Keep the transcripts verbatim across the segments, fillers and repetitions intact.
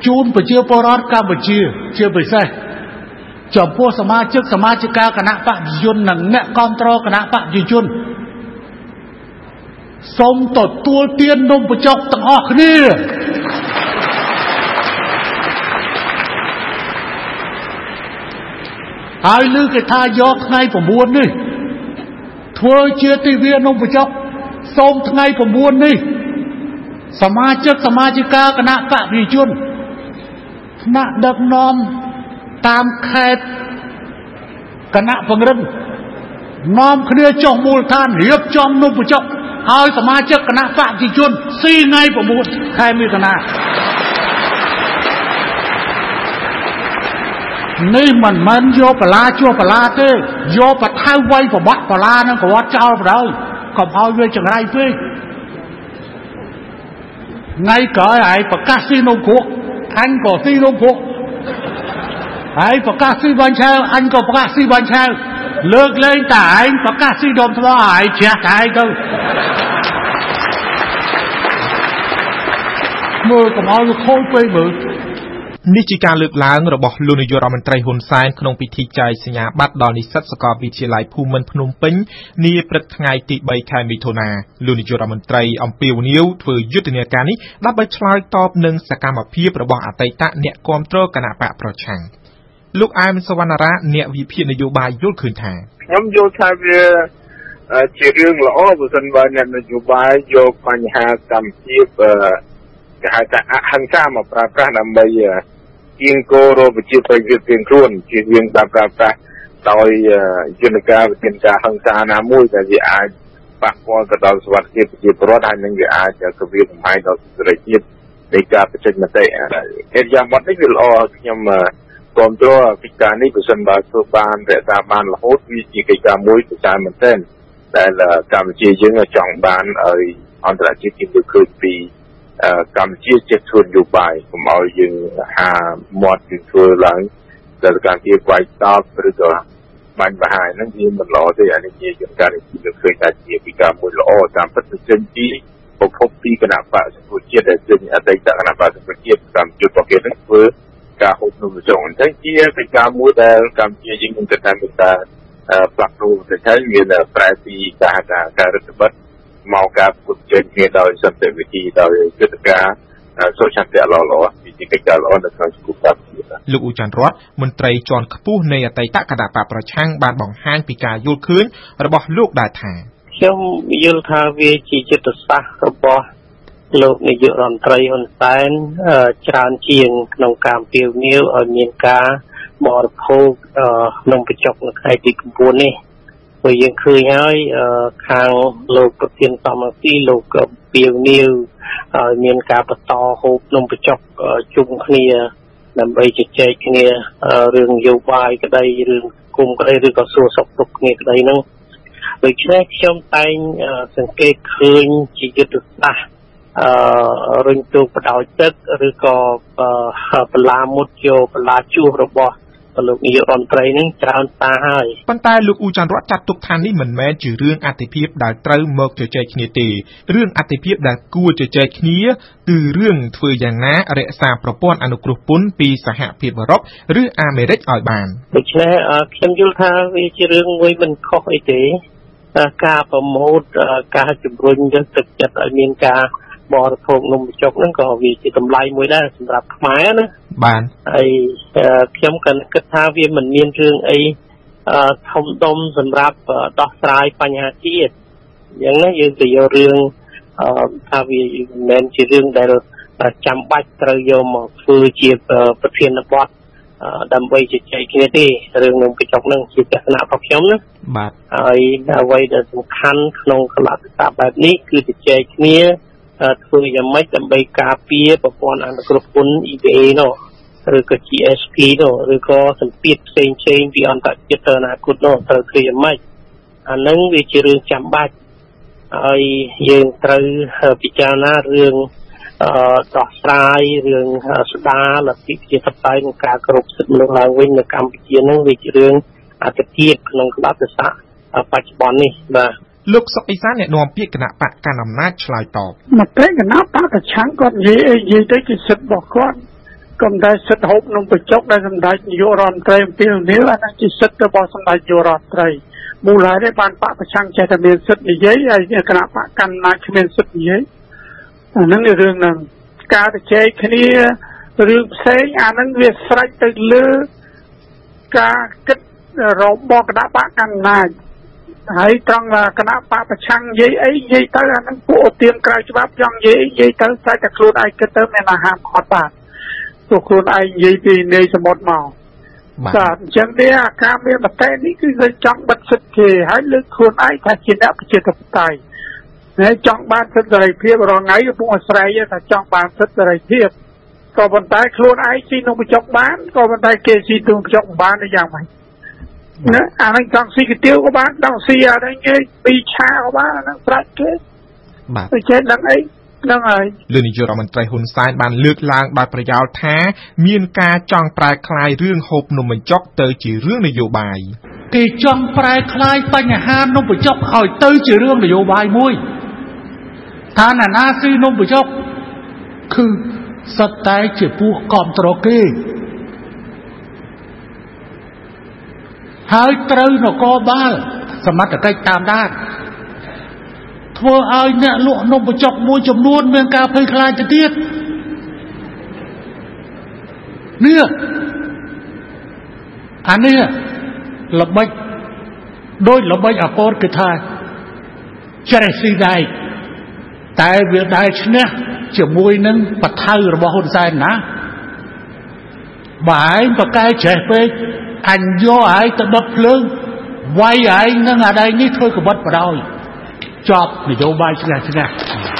ជូនប្រជាពលរដ្ឋកម្ពុជាជាពិសេសចំពោះសមាជិកសមាជិកាគណៈបព្វជិជននិងអ្នកគាំទ្រគណៈបព្វជិជនសូមទទួលទាននំបញ្ចុកទាំងអស់គ្នាហើយឮគេថាយកថ្ងៃ9នេះធ្វើជាទិវានំបញ្ចុកសូមថ្ងៃ9នេះសមាជិកសមាជិកាគណៈបព្វជិជនថ្នាក់ដឹកនាំតាមខេត្តគណៈពង្រឹងនាំគ្នាចុះមូលដ្ឋានរៀបចំនំបញ្ចុកឲ្យសមាជិកគណៈបព្វជិជនស៊ីថ្ងៃ9ខែមិថុនានេះមិនមែនយកបលាជួបបលាទេយកបថៅវាយប្របាក់បលានឹងក៏វត្តចោលបណ្ដោយកុំឲ្យវាចង្រៃពេកថ្ងៃក្រោយឯងប្រកាសស៊ីនំគ្រក់អញក៏ស៊ីនំគ្រក់ហើយប្រកាសស៊ីបាញ់ឆាវអញក៏ប្រកាសស៊ីបាញ់ឆាវលើកលែងតែឯងប្រកាសស៊ីដុំថ្មឯងជ្រះតែឯងទៅមើលកុំឲ្យវាខូចពេកមើលនេះជាការលើកឡើងរបស់លោកនាយករដ្ឋមន្ត្រីហ៊ុនសែនក្នុងពិធីចែកសញ្ញាបត្រដល់និស្សិតសាកលវិទ្យាល័យភូមិន្ទភ្នំពេញនាព្រឹកថ្ងៃទី3ខែមិថុនាលោកនាយករដ្ឋមន្ត្រីអំពាវនាវធ្វើយុទ្ធនាការនេះដើម្បីឆ្លើយតបនឹងសកម្មភាពរបស់អតីតអ្នកគាំទ្រគណៈបកប្រឆាំងលោកអែមសវណ្ណារាអ្នកវិភាគនយោបាយយល់ឃើញថាខ្ញុំយល់ថាវាជារឿងល្អបើសិនបើអ្នកនយោបាយយកបញ្ហាកម្មភាពគេហៅថាអហិង្សាមកប្រើប្រាស់ដើម្បីគៀងគោរពប្រជាប្រិយភាពខ្លួនជារឿងប្រើប្រាស់ដោយយន្តការវិធានការហិង្សាណាមួយដែលវាអាចប៉ះពាល់ទៅដល់សុវត្ថិភាពប្រជាពលរដ្ឋហើយនឹងវាអាចគំរាមកំហែងដល់សេរីភាពនៃការបញ្ចេញមតិអេរយ៉ាងម៉េចនេះវាល្អខ្ញុំគាំទ្រកិច្ចការនេះបើសិនបើធ្វើបានរក្សាបានរហូតវាជាកិច្ចការមួយប្រសើរមែនទែនដែលកម្ពុជាយើងចង់បានឲ្យអន្តរជាតិគេមើលឃើញពីកម្ពុជាចេះធ្វើនយោបាយកុំឲ្យយើងហាមាត់ពីធ្វើឡើងដល់ការជាវាយតបឬក៏បាញ់បហាយហ្នឹងវាមិនល្អទេអានេះជាយន្តការនេះគឺឃើញថាជាពីការមួយល្អតាមពិតទៅចេញពីប្រភពពីគណៈបកសង្គមជាតិដែលចេញអតីតគណៈបកសង្គមជាតិតាមយុទ្ធប្រកេតហ្នឹងធ្វើការហូបនំបញ្ចុកអញ្ចឹងជាកិច្ចការមួយដែលកម្ពុជាយើងនឹងទៅតាមមេត្តាផ្លាស់ប្ដូរទៅហើយមានប្រែពីការការរដ្ឋបတ်មកការពុតចេញគ្នាដោយសន្តិវិធីដោយយុទ្ធការសុឆន្ទៈល្អល្អពីកិច្ចការល្អនៅក្នុងសង្គមកម្ពុជាលោកអ៊ូចាន់រតមន្ត្រីជាន់ខ្ពស់នៃអតីតគណៈបកប្រឆាំងបានបង្ហាញពីការយល់ឃើញរបស់លោកដែរថាខ្ញុំយល់ថាវាជាយុទ្ធសាស្ត្ររបស់លោកនាយករដ្ឋមន្ត្រីហ៊ុនសែនច្រើនជាងក្នុងការអំពាវនាវឲ្យមានការបរិភោគនំបញ្ចុកនៅថ្ងៃទី9នេះព្រោះយើងឃើញហើយខាងលោកប្រធានសមាគមលោកអំពាវនាវឲ្យមានការបន្តហូបនំបញ្ចុកជុំគ្នាដើម្បីជជែកគ្នារឿងនយោបាយក្តីរឿងគុំក្តីឬក៏សួរសុខទុក្ខគ្នាក្តីហ្នឹងដូច្នេះខ្ញុំតែងសង្កេតឃើញជាយុទ្ធសាស្ត្រអឺរុញទូកបដោយទឹកឬក៏បន្លាមុតយកបន្លាជួសរបស់លោកនាយករដ្ឋមន្ត្រីនឹងច្រើនតាហើយប៉ុន្តែលោកអ៊ូចាន់រតចាត់ទុកថានេះមិនមែនជារឿងអតិភិបដែលត្រូវមកជជែកគ្នាទេរឿងអតិភិបដែលគួរជជែកគ្នាគឺរឿងធ្វើយ៉ាងណារក្សាប្រព័ន្ធអនុគ្រោះពន្ធពីសហភាពអឺរ៉ុបឬអាមេរិកឲ្យបានដូច្នេះខ្ញុំយល់ថាវាជារឿងមួយមិនខុសអីទេការប្រមូលការជំរុញយកទឹកចិត្តឲ្យមានការបរិភោគនំបញ្ចុកហ្នឹងក៏វាជាតម្លៃមួយដែរសម្រាប់ខ្មែរណាបានហើយខ្ញុំក៏គិតថាវាមិនមានរឿងអីធំដុំសម្រាប់ដោះស្រាយបញ្ហាជាតិអញ្ចឹងណាយើងទៅយករឿងថាវាមិនមែនជារឿងដែលចាំបាច់ត្រូវយកមកធ្វើជាប្រធានបទដើម្បីជជែកគ្នាទេរឿងនំបញ្ចុកហ្នឹងជាទស្សនៈរបស់ខ្ញុំណាបាទហើយអ្វីដែលសំខាន់ក្នុងកលៈទេសៈបែបនេះគឺជជែកគ្នាធ្វើយ៉ាងម៉េចដើម្បីការពារប្រព័ន្ធអនុគ្រោះពន្ធ E V A នោះឬក៏ G S P នោះឬក៏សម្ពាធផ្សេងផ្សេងពីអន្តរជាតិទៅអនាគតនោះត្រូវធ្វើយ៉ាងម៉េចអានឹងវាជារឿងចាំបាច់ហើយយើងត្រូវពិចារណារឿងអឺដោះស្រាយរឿងស្ដារលទ្ធិប្រជាធិបតេយ្យនិងការគោរពសិទ្ធិមនុស្សឡើងវិញនៅកម្ពុជានឹងវាជារឿងអាទិភាពក្នុងកលៈទេសៈបច្ចុប្បន្ននេះបាទលោកសុកអេសានអ្នកនាំពាក្យគណៈបកកណ្ដាលអំណាចឆ្លើយតបមតិគណៈបកប្រឆាំងគាត់និយាយអីនិយាយទៅជាសិទ្ធិរបស់គាត់កំដៅសិទ្ធិហូបនំបញ្ចុកដែលសម្ដេចនាយករដ្ឋមន្ត្រីអំពីនេះអានេះជាសិទ្ធិរបស់សម្ដេចនាយករដ្ឋមន្ត្រីមូលហេតុនេះបានបកប្រឆាំងចេះតែមានសិទ្ធិនិយាយហើយគណៈបកកណ្ដាលអំណាចគ្មានសិទ្ធិនិយាយអាហ្នឹងគឺរឿងហ្នឹងការទៅជែកគ្នារឿងផ្សេងអាហ្នឹងវាស្រេចទៅលើការគិតរបស់គណៈបកកណ្ដាលអំណាចហើយត្រង់គណៈបកប្រឆាំងនិយាយអីនិយាយទៅអាហ្នឹងពួកអូទៀនក្រៅច្បាប់ចង់និយាយនិយាយទៅតែតែខ្លួនឯងគិតទៅមានអាហាមខត់បាទពួកខ្លួនឯងនិយាយពីនៃសមុទ្រមកបាទអញ្ចឹងទេអាការមានមតិនេះគឺគេចង់បិទសិទ្ធិគេហើយលើកខ្លួនឯងថាជាអ្នកប្រជាធិបតេយ្យហើយចង់បានសិទ្ធិសេរីភាពរាល់ថ្ងៃពួកអាស្រ័យថាចង់បានសិទ្ធិសេរីភាពក៏ប៉ុន្តែខ្លួនឯងស៊ីនំបញ្ចុកបានក៏ប៉ុន្តែគេស៊ីនំបញ្ចុកមិនបានទេយ៉ាងម៉េចណាអានេះចង់ស៊ីកាទៀវក៏បានចង់ស៊ីអានេះគេពីឆាក៏បានអាហ្នឹងប្រាច់គេបាទទៅចេះដឹងអីហ្នឹងហើយលោកនាយករដ្ឋមន្ត្រីហ៊ុនសែនបានលើកឡើងដោយប្រយោលថាមានការចង់ប្រែក្លាយរឿងហូបនំបញ្ចុកទៅជារឿងនយោបាយគេចង់ប្រែក្លាយបញ្ហានំបញ្ចុកឲ្យទៅជារឿងនយោបាយមួយថាណានាស៊ីនំបញ្ចុកគឺសិតតែជាពួកគ្រប់ត្រគេហើយត្រូវនគរបាលសមត្ថកិច្ចតាមដានធ្វើឲ្យអ្នកលក់នំបញ្ចុកមួយចំនួនមានការភ័យខ្លាចទៅទៀតនេះអានេះល្បិចដោយល្បិចអាកូនគេថាច្រេះស៊ីដៃតែវាដែរឈ្នះជាមួយនឹងបថៅរបស់ហ៊ុនសែនណាបើឯងបកែច្រេះពេកអញយកឯងទៅដុតភ្លើងវាយឯងនឹងអាដៃនេះធ្វើក្បត់បដ ாய் ចប់នយោបាយឆ្នះឆ្នះ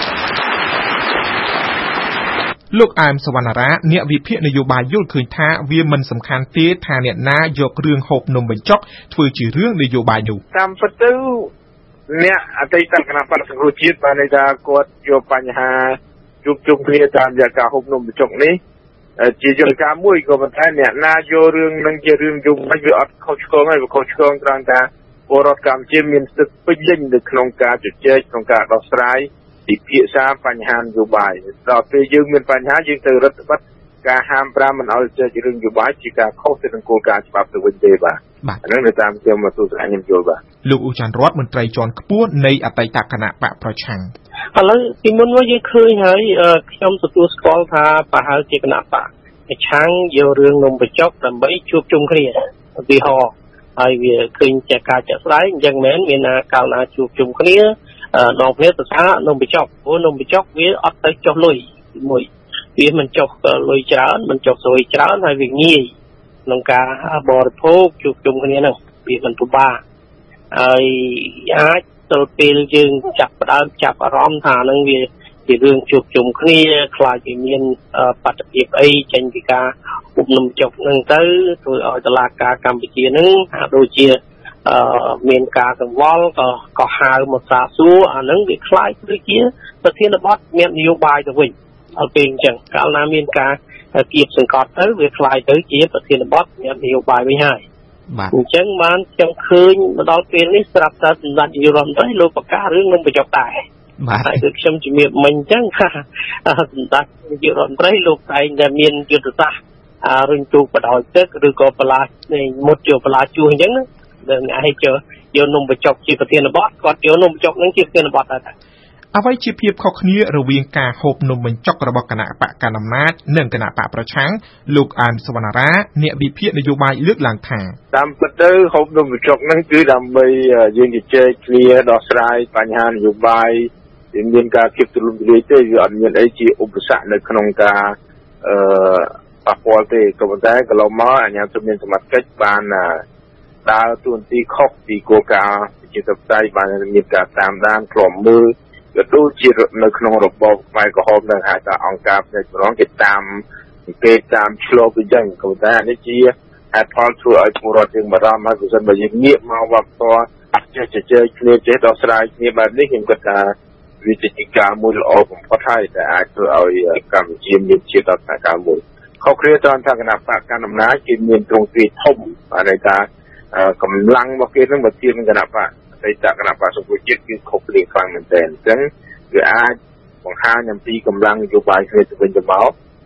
លោកអែមសវណ្ណារាអ្នកវិភាគនយោបាយយល់ឃើញថាវាមិនសំខាន់ទេថាអ្នកណាយករឿងហូបនំបញ្ចុកធ្វើជារឿងនយោបាយនោះតាមពិតទៅអ្នកអតីតគណៈបក្សសង្គ្រោះជាតិបានន័យថាគាត់យកបញ្ហាជួបជុំគ្នាតាមរយៈការហូបនំបញ្ចុកនេះជាយន្តការមួយក៏ប៉ុន្តែអ្នកណាយករឿងនឹងជារឿងយំមិនវាអត់ខុសឆ្គងហើយវាខុសឆ្គងត្រង់ថាពលរដ្ឋកម្ពុជាមានសិទ្ធិពេញលេញនៅក្នុងការជជែកក្នុងការដោះស្រាយពិភាក្សាបញ្ហានយោបាយដល់ពេលយើងមានបញ្ហាយើងទៅរដ្ឋបတ်ការហាមប្រាមមិនឲ្យជជែករឿងយោបាយជាការខុសទៅនឹងគោលការណ៍ច្បាប់ទៅវិញទេបាទអានេះនៅតាមខ្ញុំមកទស្សនៈខ្ញុំយល់បាទលោកអ៊ូចាន់រតមន្ត្រីជាន់ខ្ពស់នៃអតីតគណៈបកប្រឆាំងឥឡូវពីមុនមកយើងឃើញហើយខ្ញុំទទួលស្គាល់ថាប្រហែលជាគណៈបកប្រឆាំងយករឿងនំបញ្ចុកដើម្បីជួបជុំគ្នាឧទាហរណ៍ហើយវាឃើញជាការចាក់ស្ដែងអញ្ចឹងមែនមានណាកាលណាជួបជុំគ្នាដងគ្នាទៅថានំបញ្ចុកព្រោះនំបញ្ចុកវាអត់ទៅចុះលុយមួយវាមិនចុះលុយច្រើនមិនចុះស្រួយច្រើនហើយវាងាយក្នុងការបរិភោគជួបជុំគ្នាហ្នឹងវាមិនពិបាកហើយអាចទៅពេលយើងចាប់ផ្ដើមចាប់អារម្មណ៍ថាហ្នឹងវាជារឿងជួបជុំគ្នាខ្លាចវាមានបាតុភិបអីចេញពីការឧបនំចុកហ្នឹងទៅធ្វើឲ្យតុលាការកម្ពុជាហ្នឹងហាក់ដូចជាអឺមានការកង្វល់ក៏ក៏ហៅមកសាកសួរអាហ្នឹងវាខ្លាចដូចជាប្រធានបទមាននយោបាយទៅវិញឲ្យពេលអញ្ចឹងកាលណាមានការគៀបសង្កត់ទៅវាខ្លាយទៅជាប្រធានបទមាននយោបាយវិញហើយបាទអញ្ចឹងបានខ្ញុំឃើញមកដល់ពេលនេះស្រាប់តែសម្ដេចនាយករដ្ឋមន្ត្រីលោកប្រកាសរឿងនំបញ្ចុកដែរបាទហើយគឺខ្ញុំជំរាបមិញអញ្ចឹងថាសម្ដេចនាយករដ្ឋមន្ត្រីលោកតែងតែមានយុទ្ធសាស្ត្ររុញទូកបដោយទឹកឬក៏បលាមុតយកបលាជួសអញ្ចឹងណាដែលអាចយកនំបញ្ចុកជាប្រធានបទគាត់យកនំបញ្ចុកនឹងជាប្រធានបទដែរអ្វីជាភាពខុសគ្នារវាងការហូបនំបញ្ចុករបស់គណៈបកកណ្ដាលអំណាចនិងគណៈបកប្រឆាំងលោកអែមសវណ្ណារាអ្នកវិភាគនយោបាយលើកឡើងថាតាមពិតទៅហូបនំបញ្ចុកហ្នឹងគឺដើម្បីយើងជជែកគ្នាដោះស្រាយបញ្ហានយោបាយមានការគៀបទូលំទូលាយទេវាអត់មានអីជាឧបសគ្គនៅក្នុងការអឺប៉ះពាល់ទេក៏ប៉ុន្តែកន្លងមកអាជ្ញាធរមានសមត្ថកិច្ចបានដើរតួនាទីខុសពីគោលការណ៍ប្រជាធិបតេយ្យបានមានការតាមដានឃ្លាំមើលក៏ដូចជានៅក្នុងរបបខ្មែរក្រហមនឹងហៅថាអង្គការផ្នែកម្ដងគេតាមគេតាមឆ្លងទៅចឹងក៏តែនេះជាហេតុផលធ្វើឲ្យពលរដ្ឋយើងបារម្ភហើយបើសិនបើយើងងាកមកវប្បធម៌អចេះជជែកគ្នាចេះដោះស្រាយគ្នាបែបនេះខ្ញុំគិតថាវិធីការមួយល្អបំផុតហើយតែអាចធ្វើឲ្យកម្ពុជាមានជាដល់ស្ថានភាពមួយខុសគ្នាត្រង់ថាគណៈបកកណ្ដាលអំណាចគេមានទ្រង់ទ្រាយធំបានន័យថាកម្លាំងរបស់គេនឹងមកទៀតនឹងគណៈបកតែតគណៈបកសង្គមជាតិគឺខុសគ្នាខ្លាំងមែនទែនអញ្ចឹងវាអាចបង្ហាញអំពីកម្លាំងនយោបាយគ្នាទៅវិញទៅមក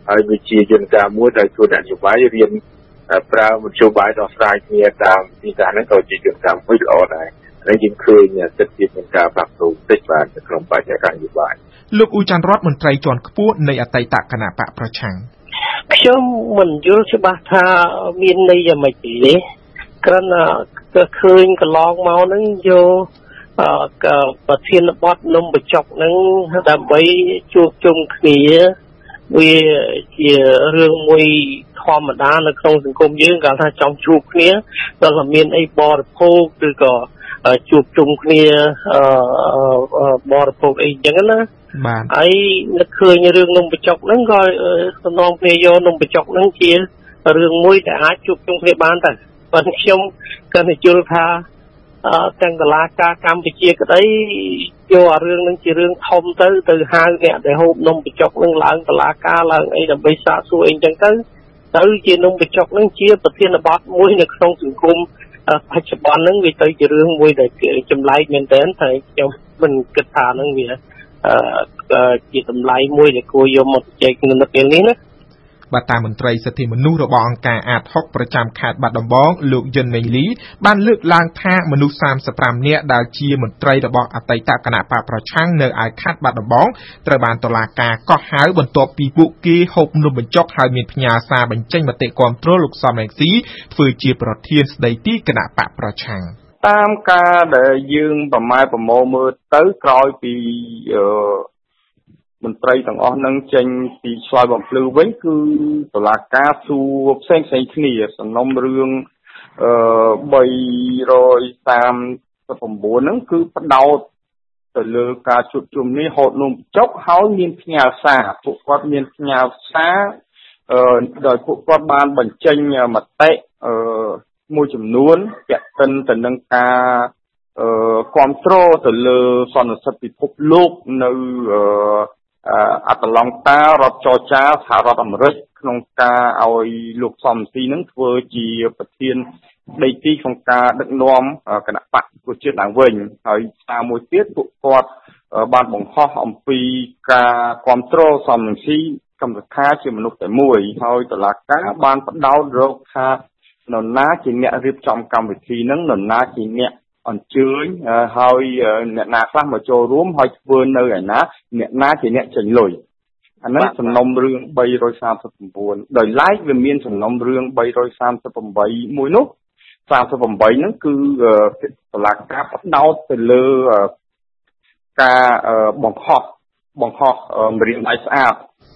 ហើយវិជាយន្តការមួយដែលជួយនយោបាយរៀនប្រើមធ្យោបាយដោះស្រាយគ្នាតាមទីតាំងហ្នឹងក៏ជាយន្តការមួយល្អដែរហើយយើងឃើញសិទ្ធិមានការផ្លាស់ប្ដូរតិចបាទក្នុងបរិយាកាសនយោបាយលោកអ៊ូចាន់រដ្ឋមន្ត្រីជាន់ខ្ពស់នៃអតីតគណៈបកប្រឆាំងខ្ញុំមិនយល់ច្បាស់ថាមានន័យយ៉ាងម៉េចទេគ្រាន់តែឃើញកន្លងមកហ្នឹងយកប្រធានបទនំបញ្ចុកហ្នឹងដើម្បីជួបជុំគ្នាវាជារឿងមួយធម្មតានៅក្នុងសង្គមយើងគាត់ថាចង់ជួបគ្នាដល់តែមានអីបរិភោគឬក៏ជួបជុំគ្នាបរិភោគអីចឹងណាបាទហើយនឹកឃើញរឿងនំបញ្ចុកហ្នឹងក៏សំណងគ្នាយកនំបញ្ចុកហ្នឹងជារឿងមួយដែលអាចជួបជុំគ្នាបានតែប៉ុន្តែខ្ញុំគាត់និយាយថាទាំងតឡាការកម្ពុជាក្តីយកអារឿងហ្នឹងជារឿងធំទៅទៅហៅអ្នកដែលហូបនំបញ្ចុកហ្នឹងឡើងតឡាការឡើងអីដើម្បីសាកសួរអីចឹងទៅទៅជានំបញ្ចុកហ្នឹងជាប្រធានបទមួយនៅក្នុងសង្គមបច្ចុប្បន្នហ្នឹងវាទៅជារឿងមួយដែលចម្លែកមែនទែនតែខ្ញុំមិនគិតថាហ្នឹងវាជាតម្លៃមួយដែលគួរយកមកជែកនៅពេលនេះណាបាទតាមមន្ត្រីសិទ្ធិមនុស្សរបស់អង្គការអាតហុកប្រចាំខេត្តបាត់ដំបងលោកយិនមេងលីបានលើកឡើងថាមនុស្សសាមសិបប្រាំនាក់ដែលជាមន្ត្រីរបស់អតីតគណៈបកប្រឆាំងនៅឯខេត្តបាត់ដំបងត្រូវបានតុលាការកោះហៅបន្ទាប់ពីពួកគេហូបនំបញ្ចុកហើយមានផ្ញើសារបញ្ចេញមតិគាំទ្រលោកសំរងស៊ីធ្វើជាប្រធានស្ដីទីគណៈបកប្រឆាំងតាមការដែលយើងប្រម៉ែប្រមូលមើលទៅក្រោយពីមន្ត្រីទាំងអស់នឹងចេញពីឆ្លើយបំភ្លឺវិញគឺតុលាការសួរផ្សេងផ្សេងគ្នាសំណុំរឿងអឺបីរយសាមសិបប្រាំបួនហ្នឹងគឺផ្ដោតទៅលើការជួបជុំនេះហូតនំចុកហើយមានផ្ញើសារពួកគាត់មានផ្ញើសារអឺដោយពួកគាត់បានបញ្ចេញមតិអឺមួយចំនួនពាក់ព័ន្ធទៅនឹងការអឺគ្រប់គ្រងទៅលើសន្និសីទពិភពលោកនៅអឺអត្តឡង់តារដ្ឋចរចាសហរដ្ឋអាមេរិកក្នុងការឲ្យលោកសំស៊ីនឹងធ្វើជាប្រធានដីទីក្នុងការដឹកនាំគណៈបកប្រជាជាតិឡើងវិញហើយសារមួយទៀតពួកគាត់បានបង្ហោះអំពីការគ្រប់គ្រងសំស៊ីកម្មសខាជាមនុស្សតែមួយហើយតុលាការបានផ្ដោតរកថានរណាជាអ្នករៀបចំកម្មវិធីហ្នឹងនរណាជាអ្នកអញ្ជើញហើយអ្នកណាខ្លះមកចូលរួមហើយធ្វើនៅឯណាអ្នកណាជាអ្នកចេញលុយអាហ្នឹងសំណុំរឿងបីរយសាមសិបប្រាំដោយឡែកវាមានសំណុំរឿងបីរយសាមសិបប្រាំមួយនោះសាមសិបប្រាំហ្នឹងគឺតុលាការផ្ដោតទៅលើការបង្ខំបង្ខំម្រាមដៃស្អាត